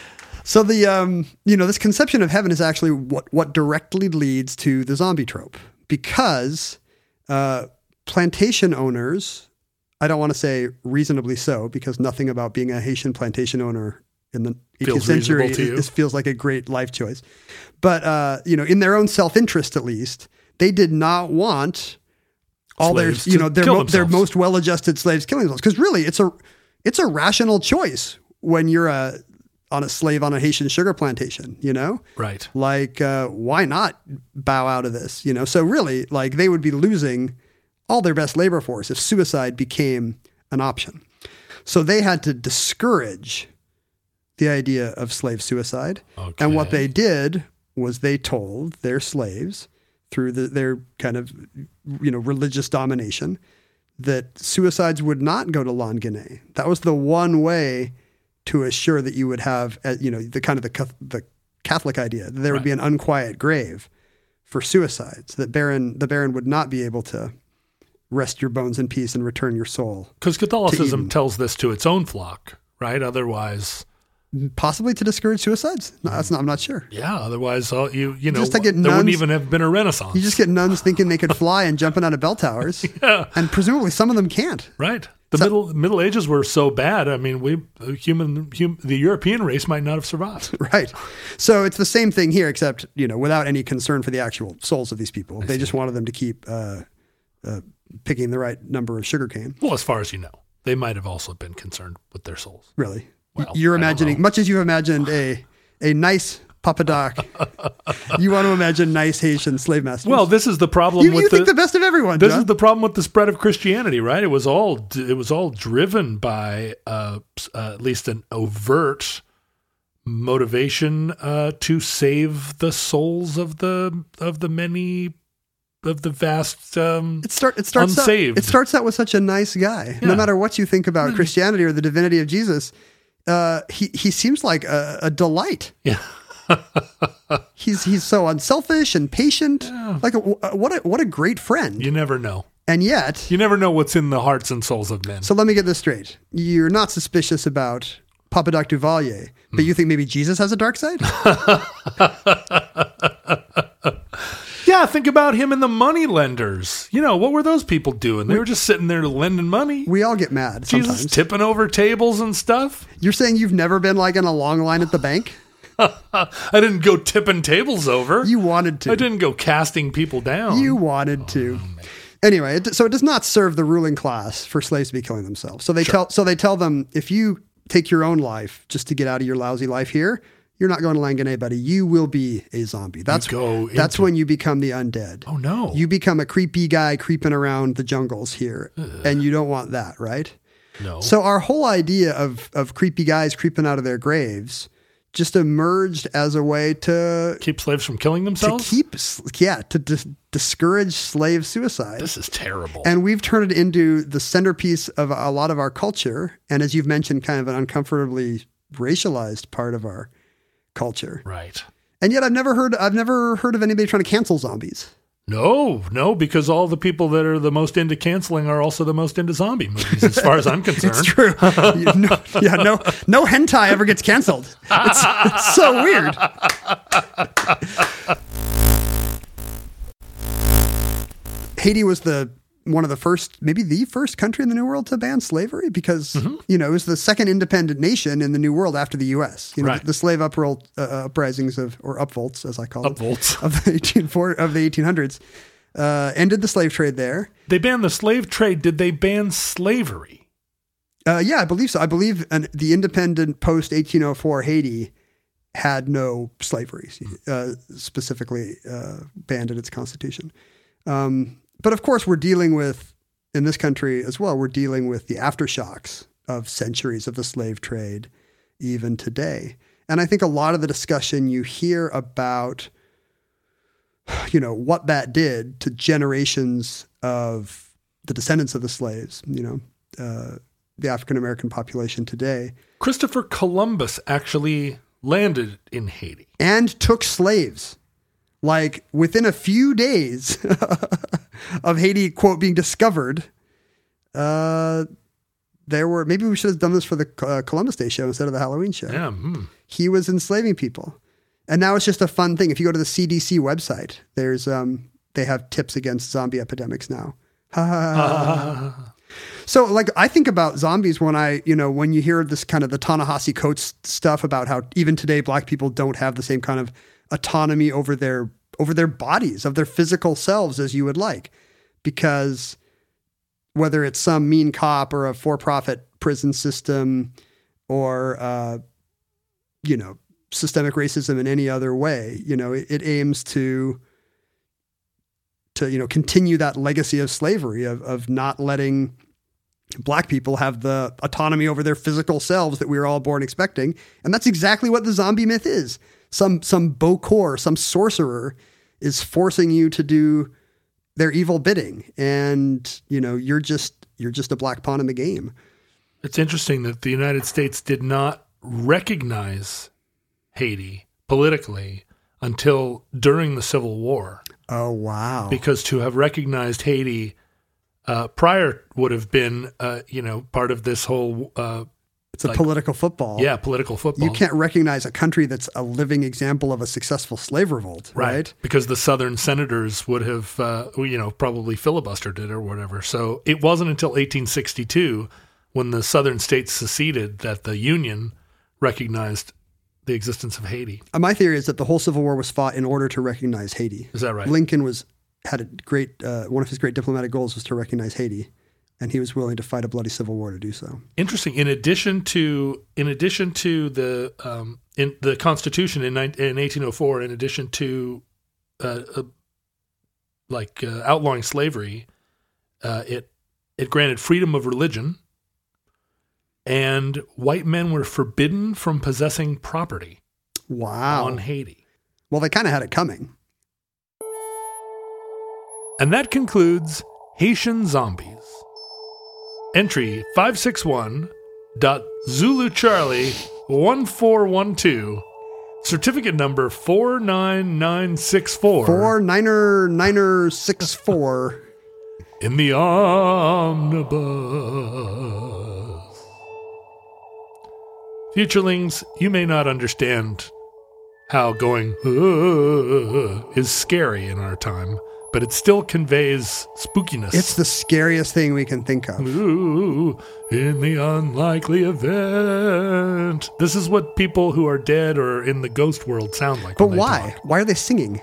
So the um, you know, this conception of heaven is actually what what directly leads to the zombie trope, because uh, plantation owners, I don't want to say reasonably so, because nothing about being a Haitian plantation owner in the eighteenth Feels century reasonable to you. is, feels like a great life choice. But uh, you know, in their own self-interest, at least, they did not want all Slaves their, you to know, their kill mo- their themselves. most well-adjusted slaves killing themselves. Because really, it's a it's a rational choice when you're a on a slave on a Haitian sugar plantation. You know, Right. like uh, why not bow out of this? You know, so really, like they would be losing all their best labor force if suicide became an option. So they had to discourage the idea of slave suicide. And what Okay. they did was they told their slaves through the, their kind of, you know, religious domination that suicides would not go to Longuinay. That was the one way to assure that you would have, uh, you know, the kind of the, Cath- the Catholic idea that there would be an unquiet grave for suicides, that Baron, the Baron would not be able to rest your bones in peace and return your soul. Because Catholicism Eden. tells this to its own flock, right? Otherwise, Possibly to discourage suicides? No, that's not, I'm not sure. yeah, otherwise, all you, you know, Just to get there wouldn't nuns- even have been a Renaissance. You just get nuns thinking they could fly and jumping out of bell towers. Yeah. And presumably some of them can't. Right. The So- middle Middle Ages were so bad. I mean, we human, hum, the European race might not have survived. Right. So it's the same thing here, except, you know, without any concern for the actual souls of these people. They just wanted them to keep uh, uh, picking the right number of sugarcane, Well, as far as you know, they might have also been concerned with their souls. really. Well, You're I don't imagining, know. much as you imagined a a nice Papa Doc, you want to imagine nice Haitian slave masters. Well, this is the problem you, with you the, think the best of everyone, This John. is the problem with the spread of Christianity, right? It was all it was all driven by uh, uh, at least an overt motivation uh, to save the souls of the of the many of the vast. Um, It start it starts out, unsaved. it starts out with such a nice guy. No Yeah. matter what you think about Christianity or the divinity of Jesus, uh, he he seems like a, a delight. yeah, He's he's so unselfish and patient. Like a, what a what a great friend. you never know. And yet, You never know what's in the hearts and souls of men. so let me get this straight. You're not suspicious about Papa Doc Duvalier, Hmm. but you think maybe Jesus has a dark side? Yeah, Yeah, think about him and the money lenders. You know, what were those people doing? They were just sitting there lending money. We all get mad sometimes. Jesus, tipping over tables and stuff. You're saying you've never been like in a long line at the bank? I didn't go tipping tables over. You wanted to. I didn't go casting people down. You wanted to. Anyway, it, so it does not serve the ruling class for slaves to be killing themselves. So they Sure. tell so they tell them, if you take your own life just to get out of your lousy life here, you're not going to Langanay, buddy. You will be a zombie. That's go that's into- when you become the undead. Oh, no. You become a creepy guy creeping around the jungles here, and you don't want that, right? No. So our whole idea of of creepy guys creeping out of their graves just emerged as a way to Keep slaves from killing to themselves? keep yeah to dis- discourage slave suicide. This is terrible. And we've turned it into the centerpiece of a lot of our culture, and as you've mentioned, kind of an uncomfortably racialized part of our culture. right. And yet, I've never heard I've never heard of anybody trying to cancel zombies. No, no, because all the people that are the most into canceling are also the most into zombie movies, as far as I'm concerned. It's true. You- no, yeah, no, no hentai ever gets canceled. It's, it's so weird. Haiti was the one of the first, maybe the first country in the New World to ban slavery because, Mm-hmm. you know, it was the second independent nation in the New World after the U S. You know, Right. the, the slave uproll, uh, uprisings of, or upvolts, as I call it, Upvolts. of the eighteen forty, of the eighteen hundreds, uh, ended the slave trade there. They banned the slave trade. Did they ban slavery? Uh, yeah, I believe so. I believe an, the independent post eighteen oh four Haiti had no slavery, uh, specifically uh, banned in its constitution. Um, but of course, we're dealing with, in this country as well, we're dealing with the aftershocks of centuries of the slave trade, even today. And I think a lot of the discussion you hear about, you know, what that did to generations of the descendants of the slaves, you know, uh, the African-American population today, Christopher Columbus actually landed in Haiti. and took slaves. Like within a few days of Haiti, quote, being discovered, uh, there were, maybe we should have done this for the uh, Columbus Day show instead of the Halloween show. Yeah. hmm. He was enslaving people. And now it's just a fun thing. If you go to the C D C website, there's, um, they have tips against zombie epidemics now. Ha ha ha. So, like, I think about zombies when I, you know, when you hear this kind of the Ta-Nehisi Coates stuff about how even today black people don't have the same kind of autonomy over their over their bodies, of their physical selves as you would like, because whether it's some mean cop or a for-profit prison system or, uh, you know, systemic racism in any other way, you know, it, it aims to to, you know, continue that legacy of slavery, of of not letting black people have the autonomy over their physical selves that we were all born expecting. And that's exactly what the zombie myth is. Some some Bokor, some sorcerer is forcing you to do their evil bidding. And, you know, you're just you're just a black pawn in the game. It's interesting that the United States did not recognize Haiti politically until during the Civil War. Oh, wow. Because to have recognized Haiti uh, prior would have been, uh, you know, part of this whole, uh, It's a like- political football. yeah, political football. You can't recognize a country that's a living example of a successful slave revolt, right? Right. Because the Southern senators would have, uh, you know, probably filibustered it or whatever. So it wasn't until eighteen sixty-two when the Southern states seceded that the Union recognized the existence of Haiti. Uh, My theory is that the whole Civil War was fought in order to recognize Haiti. Is that right? Lincoln was had a great uh, one of his great diplomatic goals was to recognize Haiti, and he was willing to fight a bloody civil war to do so. Interesting. In addition to, in addition to the um, in the Constitution in, in eighteen oh four, in addition to uh, uh, like uh, outlawing slavery, uh, it it granted freedom of religion, and white men were forbidden from possessing property Wow. on Haiti. Well, they kind of had it coming. And that concludes Haitian Zombies. Entry five six one dot Zulu Charlie one four one two. Certificate number four nine nine six four. Four niner niner six four. In the omnibus. Futurelings, you may not understand how going uh, is scary in our time, but it still conveys spookiness. It's the scariest thing we can think of. Ooh, in the unlikely event. This is what people who are dead or in the ghost world sound like. But when they why? talk. Why are they singing?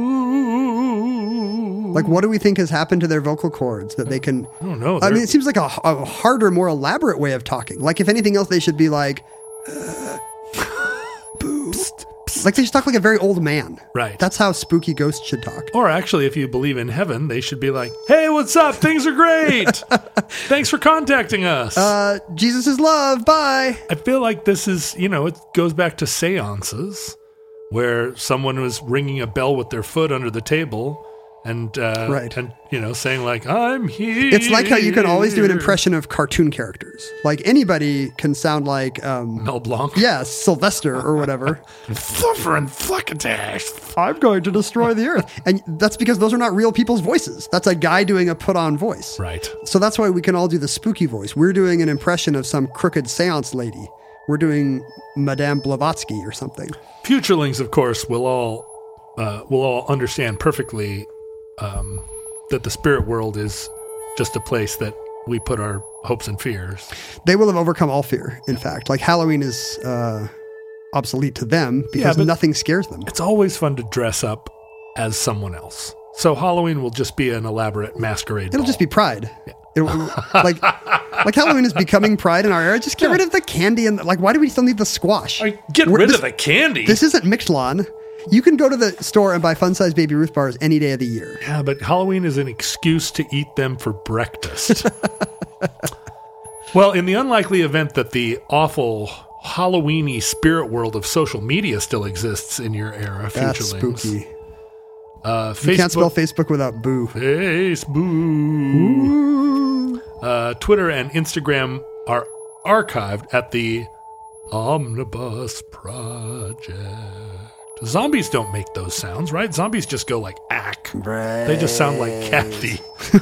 Ooh. Like, what do we think has happened to their vocal cords that they can... I don't know. I mean, They're- it seems like a, a harder, more elaborate way of talking. Like, if anything else, they should be like... Uh, boost. Like, they should talk like a very old man. Right. That's how spooky ghosts should talk. Or actually, if you believe in heaven, they should be like, hey, what's up? Things are great. Thanks for contacting us. Uh, Jesus is love. Bye. I feel like this is, you know, it goes back to seances where someone was ringing a bell with their foot under the table and, uh, Right. and you know, saying like, I'm here. It's like how you can always do an impression of cartoon characters. Like, anybody can sound like... Um, Mel Blanc. yeah, Sylvester or whatever. Fluffer and Fluckatash. I'm going to destroy the earth. And that's because those are not real people's voices. That's a guy doing a put-on voice. Right. So that's why we can all do the spooky voice. We're doing an impression of some crooked seance lady. We're doing Madame Blavatsky or something. Futurelings, of course, will all uh, will all understand perfectly um, that the spirit world is just a place that we put our hopes and fears. They will have overcome all fear, in fact. Like, Halloween is uh, obsolete to them because Yeah, but- nothing scares them. It's always fun to dress up as someone else. So Halloween will just be an elaborate masquerade. It'll ball. just be Pride. It'll, like, like Halloween is becoming Pride in our era. Just get rid of the candy and like, why do we still need the squash? I get We're- rid this- of the candy. This isn't Michelin. You can go to the store and buy fun-sized Baby Ruth bars any day of the year. yeah, but Halloween is an excuse to eat them for breakfast. Well, in the unlikely event that the awful Halloweeny spirit world of social media still exists in your era, That's Futurelings, spooky. Uh, You can't spell Facebook, Facebook without boo. Facebook, uh, Twitter, and Instagram are archived at the Omnibus Project. Zombies don't make those sounds, right? Zombies just go like ack. They just sound like Kathy.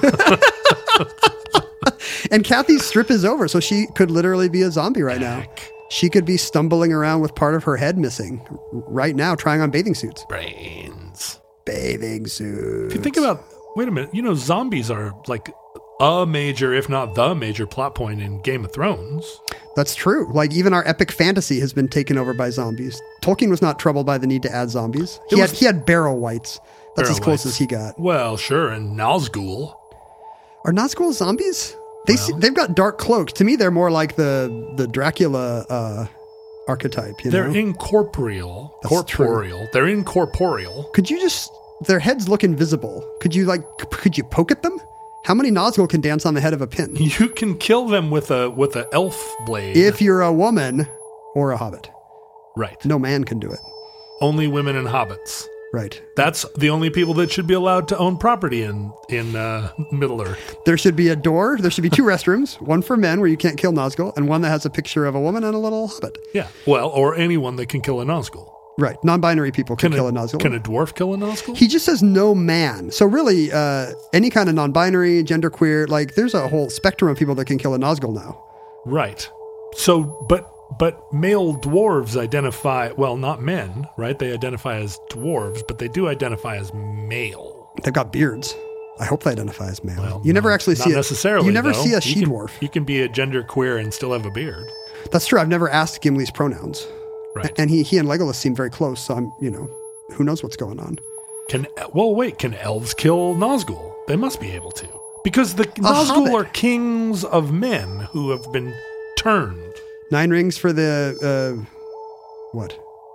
And Kathy's strip is over, so she could literally be a zombie right now. She could be stumbling around with part of her head missing r- right now, trying on bathing suits. Brains. Bathing suits. If you think about, wait a minute, you know, zombies are like a major, if not the major plot point in Game of Thrones. That's true. Like, even our epic fantasy has been taken over by zombies. Tolkien was not troubled by the need to add zombies. He It had was- he had barrel whites. That's Barrel as close whites. as he got. Well, sure, and Nazgul. Are Nazgul zombies? They Well. see, they've got dark cloaks. To me, they're more like the the Dracula uh, archetype. You They're know, incorporeal. That's Corporeal. They're incorporeal. could you just their heads look invisible? Could you like c- could you poke at them? How many Nazgul can dance on the head of a pin? You can kill them with a with a elf blade. If you're a woman or a hobbit, right. no man can do it. Only women and hobbits. Right. That's the only people that should be allowed to own property in in uh, Middle Earth. There should be a door. There should be two restrooms, one for men where you can't kill Nazgul, and one that has a picture of a woman and a little hobbit. Yeah. Well, or anyone that can kill a Nazgul. Right. Non-binary people can, Can kill a, a Nazgul. Can a dwarf kill a Nazgul? He just says no man. So really, uh, any kind of non-binary, genderqueer, like there's a whole spectrum of people that can kill a Nazgul now. Right. So, but but male dwarves identify, well, not men, right? They identify as dwarves, but they do identify as male. They've got beards. I hope they identify as male. Well, you never no, actually not see it. necessarily. You never though. see a You she can- dwarf. You can be a gender queer and still have a beard. That's true. I've never asked Gimli's pronouns. Right. And he he and Legolas seem very close. So I'm, you know, who knows what's going on? Can well wait? Can elves kill Nazgul? They must be able to, because the Nazgul hobbit. are kings of men who have been turned. Nine rings for the uh, what?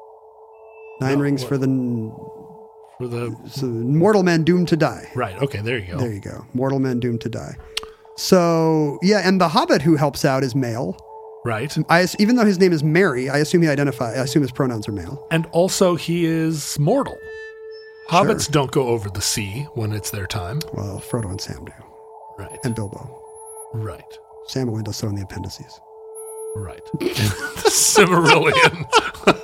Nine No, rings what? for the n- For the so mortal men doomed to die. right, okay, there you go. There you go. Mortal men doomed to die. So yeah, and the Hobbit who helps out is male. Right, I ass- even though his name is Mary, I assume he identify. I assume his pronouns are male. and also he is mortal. Hobbits Sure. don't go over the sea when it's their time. Well, Frodo and Sam do, Right, and Bilbo. right, Sam only does so in the appendices. right. Cimmerillion.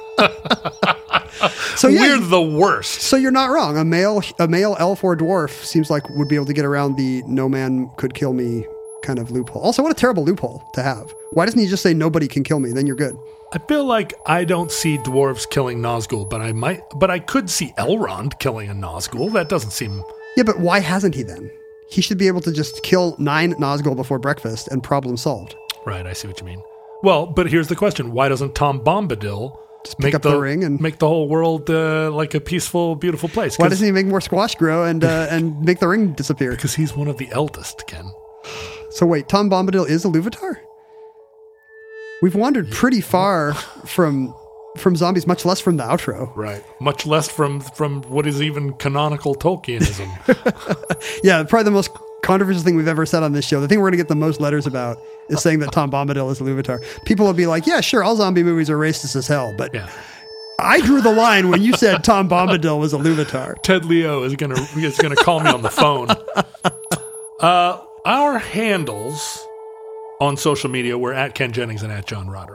So yeah, We're you- the worst. so you're not wrong. A male, a male elf or dwarf seems like would be able to get around the "no man could kill me" kind of loophole. Also, what a terrible loophole to have. Why doesn't he just say nobody can kill me? Then you're good. I feel like I don't see dwarves killing Nazgul, but I might, but I could see Elrond killing a Nazgul. That doesn't seem... Yeah, but why hasn't he then? He should be able to just kill nine Nazgul before breakfast and problem solved. Right, I see what you mean. Well, but here's the question. Why doesn't Tom Bombadil Just pick up the, the ring and make the whole world uh, like a peaceful, beautiful place? Why doesn't he make more squash grow and uh, and make the ring disappear? Because he's one of the eldest, Ken. So wait, Tom Bombadil is a Iluvatar? We've wandered pretty far from from zombies, much less from the outro. Right. Much less from from what is even canonical Tolkienism. Yeah, probably the most controversial thing we've ever said on this show. The thing we're going to get the most letters about is saying that Tom Bombadil is a Iluvatar. People will be like, yeah, sure, all zombie movies are racist as hell, but yeah. I drew the line when you said Tom Bombadil was a Iluvatar. Ted Leo is gonna is gonna call me on the phone. Uh, our handles on social media were at Ken Jennings and at John Roderick.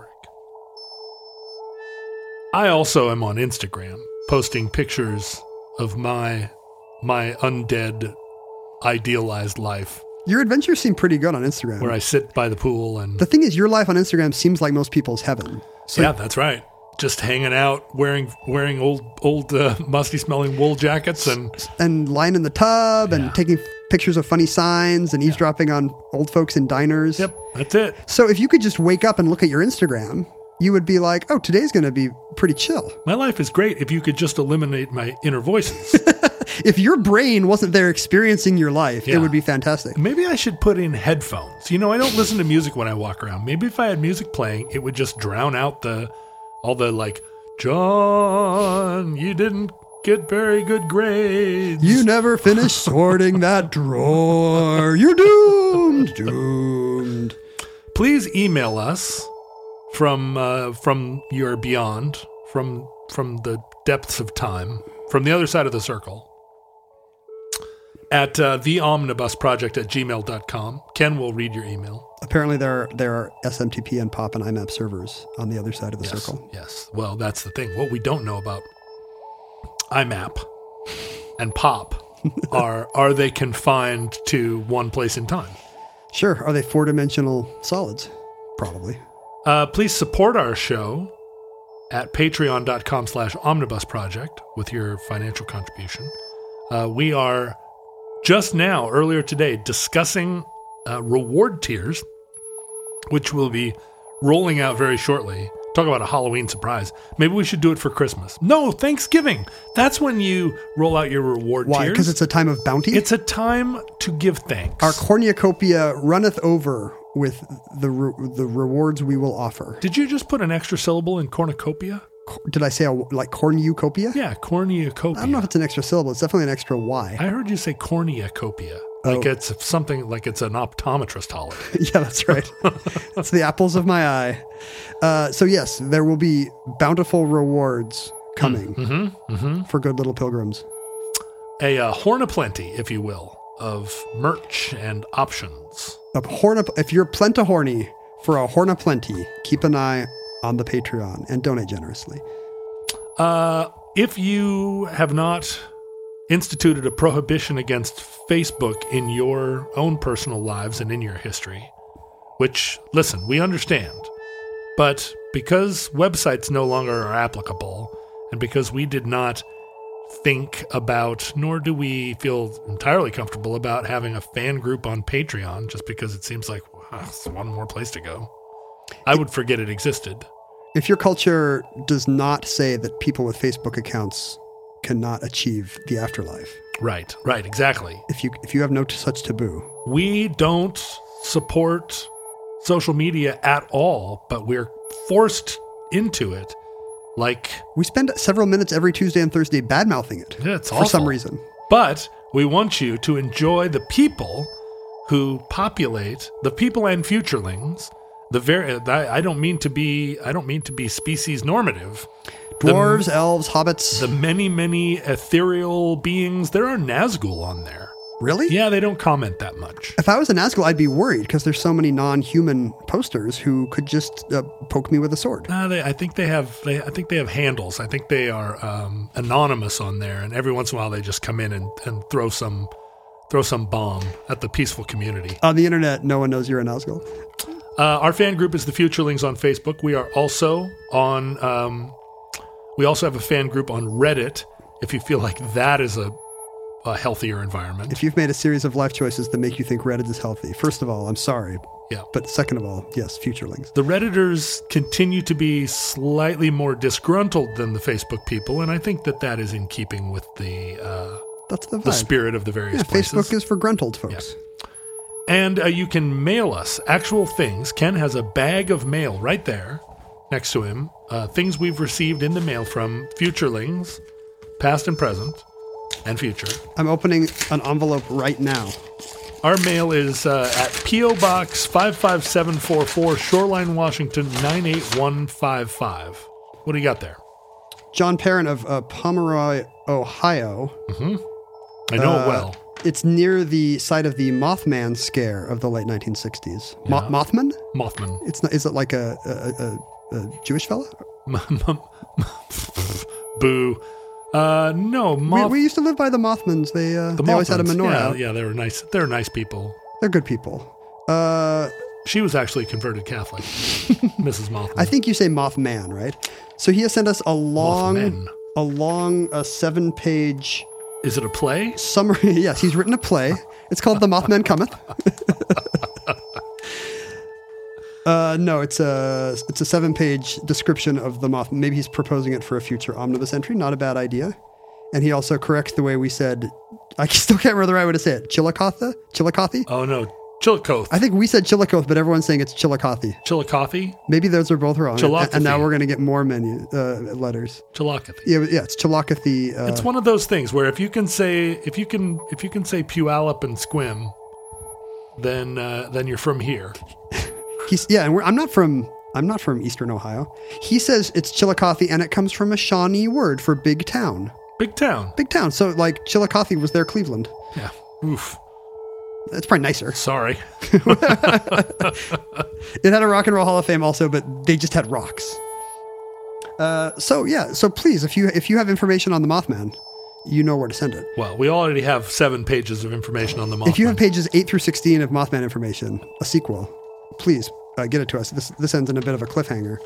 I also am on Instagram, posting pictures of my my undead, idealized life. Your adventures seem pretty good on Instagram. Where I sit by the pool and... The thing is, your life on Instagram seems like most people's heaven. So yeah, that's right. Just hanging out, wearing wearing old old uh, musty smelling wool jackets and and lying in the tub yeah. and taking pictures of funny signs and eavesdropping yeah. on old folks in diners. Yep, that's it. So if you could just wake up and look at your Instagram, you would be like, oh, today's going to be pretty chill. My life is great if you could just eliminate my inner voices. If your brain wasn't there experiencing your life, yeah. it would be fantastic. Maybe I should put in headphones. You know, I don't listen to music when I walk around. Maybe if I had music playing, it would just drown out the all the like, John, you didn't get very good grades. You never finished sorting that drawer. You're doomed. Doomed. Please email us from uh, from your beyond, from from the depths of time, from the other side of the circle, at uh, the omnibus project at gmail dot com. Ken will read your email. Apparently there are, there are S M T P and POP and I MAP servers on the other side of the yes, circle. Yes. Well, that's the thing. What we don't know about I MAP and POP are, are they confined to one place in time? Sure. Are they four-dimensional solids? Probably. Uh, please support our show at patreon dot com slash omnibus project with your financial contribution. Uh, we are just now, earlier today, discussing uh, reward tiers, which will be rolling out very shortly. Talk about a Halloween surprise. Maybe we should do it for Christmas. No, Thanksgiving. That's when you roll out your reward Why? tiers. Because it's a time of bounty? It's a time to give thanks. Our cornucopia runneth over with the re- the rewards we will offer. Did you just put an extra syllable in cornucopia? Did I say a, like cornucopia? Yeah, cornucopia. I don't know if it's an extra syllable. It's definitely an extra Y. I heard you say cornucopia. Like Oh. it's something, like it's an optometrist holiday. Yeah, that's right. That's the apples of my eye. Uh, so yes, there will be bountiful rewards coming Mm-hmm, mm-hmm. for good little pilgrims. A uh, horn of plenty, if you will, of merch and options. A horn of, if you're plenta horny for a horn of plenty, keep an eye on the Patreon and donate generously. Uh, if you have not instituted a prohibition against Facebook in your own personal lives and in your history, which, listen, we understand, but because websites no longer are applicable, and because we did not think about, nor do we feel entirely comfortable about having a fan group on Patreon, just because it seems like, wow, it's one more place to go, I would forget it existed. If your culture does not say that people with Facebook accounts cannot achieve the afterlife. Right, right, exactly. If you if you have no t- such taboo. We don't support social media at all, but we're forced into it. Like, We spend several minutes every Tuesday and Thursday bad-mouthing it. yeah, it's for awful. some reason. But we want you to enjoy the people who populate, the people and futurelings. The very I I don't mean to be I don't mean to be species normative. Dwarves, The- elves, hobbits. The many, many ethereal beings. There are Nazgul on there. Really? Yeah, they don't comment that much. If I was a Nazgul, I'd be worried because there's so many non-human posters who could just uh, poke me with a sword. Uh, they, I think they have. They, I think they have handles. I think they are um, anonymous on there, and every once in a while they just come in and, and throw some throw some bomb at the peaceful community. On the internet, no one knows you're a Nazgul. Uh, our fan group is the Futurelings on Facebook. We are also on. Um, we also have a fan group on Reddit. If you feel like that is a, a healthier environment. If you've made a series of life choices that make you think Reddit is healthy, first of all, I'm sorry. Yeah. But second of all, yes, Futurelings. The Redditors continue to be slightly more disgruntled than the Facebook people, and I think that that is in keeping with the uh, That's the vibe. the spirit of the various Yeah, places. Facebook is for gruntled folks. And uh, you can mail us actual things. Ken has a bag of mail right there next to him. Uh, things we've received in the mail from Futurelings, past and present, and future. I'm opening an envelope right now. Our mail is uh, at P O. Box five five seven four four, Shoreline, Washington, nine eight one five five. What do you got there? John Perrin of uh, Pomeroy, Ohio. I know Uh, it well. It's near the site of the Mothman scare of the late nineteen sixties. Mo- Yeah. Mothman? Mothman. It's not. Is it like a a, a, a Jewish fella? Boo. Uh, no, We, Moth- we used to live by the Mothmans. They uh, the they always had a Mothmans. menorah. Yeah, out. yeah, they were nice. They're nice people. They're good people. Uh, She was actually converted Catholic, Missus Mothman. I think you say Mothman, right? So he has sent us a long, Mothman. a long, a seven-page Is it a play? summary. Yes, he's written a play. It's called The Mothman Cometh. uh, no, it's a it's a seven-page description of the moth. Maybe he's proposing it for a future omnibus entry. Not a bad idea. And he also corrects the way we said. I still can't remember the right way to say it. Chillicothe? Chillicothe? Oh no, Chillicothe. I think we said Chillicothe, but everyone's saying it's Chillicothe. Chillicothe. Maybe those are both wrong. Chillicothe. And now we're going to get more menu uh, letters. Chillicothe. Yeah, yeah, it's Chillicothe. Uh, It's one of those things where if you can say if you can if you can say Puyallup and Squim, then uh, then you're from here. he's yeah, and we're, I'm not from I'm not from Eastern Ohio. He says it's Chillicothe, and it comes from a Shawnee word for big town. Big town. Big town. So like Chillicothe was their Cleveland. Yeah. Oof. It's probably nicer. Sorry. It had a Rock and Roll Hall of Fame also, but they just had rocks. Uh, so yeah, so please, if you if you have information on the Mothman, you know where to send it. Well, we already have seven pages of information on the Mothman. If you have pages eight through sixteen of Mothman information, a sequel, please uh, get it to us. This this ends in a bit of a cliffhanger.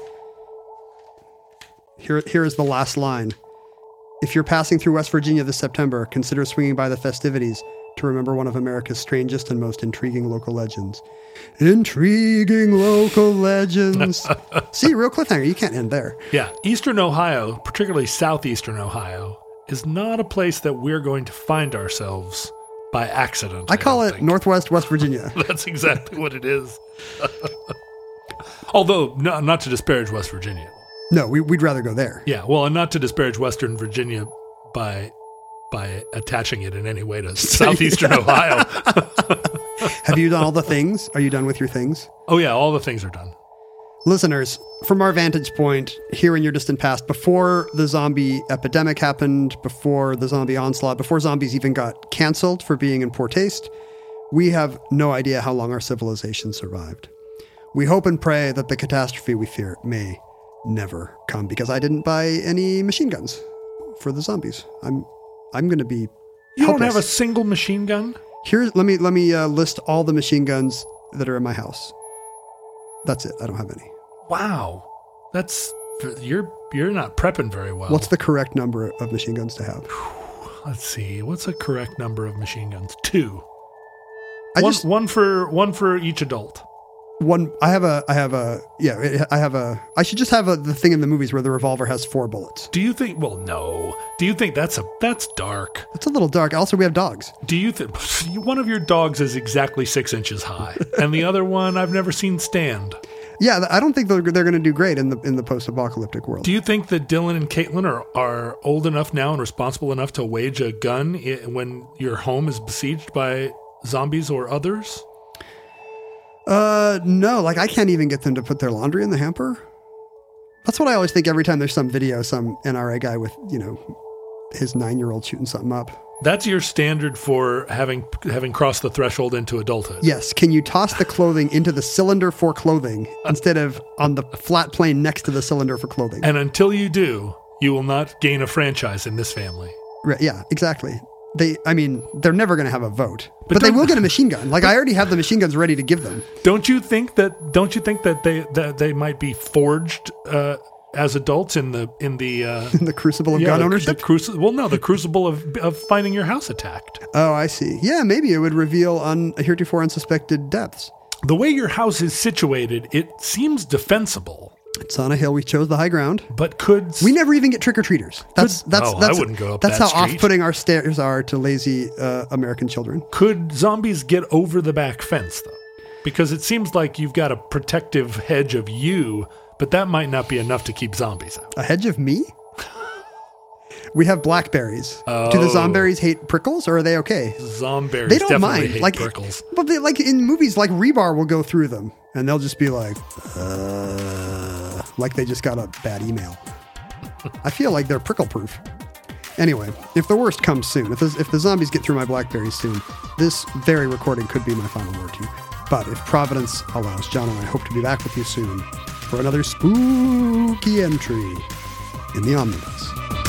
Here here is the last line. If you're passing through West Virginia this September, consider swinging by the festivities to remember one of America's strangest and most intriguing local legends. Intriguing local legends. See, real cliffhanger. You can't end there. Yeah, Eastern Ohio, particularly southeastern Ohio, is not a place that we're going to find ourselves by accident. I call don't it think. Northwest West Virginia. That's exactly what it is. Although, no, not to disparage West Virginia. No, we, we'd rather go there. Yeah, well, and not to disparage Western Virginia by by attaching it in any way to southeastern Ohio. Have you done all the things? Are you done with your things? Oh yeah, all the things are done. Listeners, from our vantage point here in your distant past, before the zombie epidemic happened, before the zombie onslaught, before zombies even got canceled for being in poor taste, we have no idea how long our civilization survived. We hope and pray that the catastrophe we fear may never come, because I didn't buy any machine guns for the zombies. I'm I'm going to be You helpless. don't have a single machine gun? Here, let me let me uh, list all the machine guns that are in my house. That's it. I don't have any. Wow, that's you're you're not prepping very well. What's the correct number of machine guns to have? Let's see. What's a correct number of machine guns? Two. I one, just one for one for each adult. one. I have a. I have a. Yeah. it- I have a. I should just have a, the thing in the movies where the revolver has four bullets. Do you think? Well, no. Do you think that's a that's dark? It's a little dark. Also, we have dogs. Do you think one of your dogs is exactly six inches high, and the other one I've never seen stand? Yeah, I don't think they're they're going to do great in the in the post-apocalyptic world. Do you think that Dylan and Caitlin are, are old enough now and responsible enough to wage a gun i- when your home is besieged by zombies or others? Uh, no. Like I can't even get them to put their laundry in the hamper. That's what I always think every time there's some video, some N R A guy with you know his nine-year-old shooting something up. That's your standard for having having crossed the threshold into adulthood. Yes. Can you toss the clothing into the cylinder for clothing instead of on the flat plane next to the cylinder for clothing? And until you do, you will not gain a franchise in this family. Right, yeah, exactly. they, I mean, they're never going to have a vote, but, But they don't- will get a machine gun. Like I already have the machine guns ready to give them. Don't you think that? Don't you think that they that they might be forged uh, as adults in the in the uh, In the crucible of yeah, gun the, ownership. The cruci- well, no, the crucible of of finding your house attacked. Oh, I see. Yeah, maybe it would reveal un- heretofore unsuspected depths. The way your house is situated, it seems defensible, It's on a hill. We chose the high ground. but could We never even get trick or treaters. That's Could- that's oh, I that's wouldn't go up that's that how street. off-putting our stairs are to lazy uh, American children. could zombies get over the back fence though? Because it seems like you've got a protective hedge of you, but that might not be enough to keep zombies out. A hedge of me? We have blackberries. Do the Oh. zomberries hate prickles, or are they okay? Zomberries They don't definitely mind. hate Like, prickles. but they, like in movies, like Rebar will go through them, and they'll just be like, uh, like they just got a bad email. I feel like they're prickle proof. Anyway, if the worst comes soon, if the, if the zombies get through my blackberries soon, this very recording could be my final word to you. But if Providence allows, John and I hope to be back with you soon for another spooky entry in the Omnibus.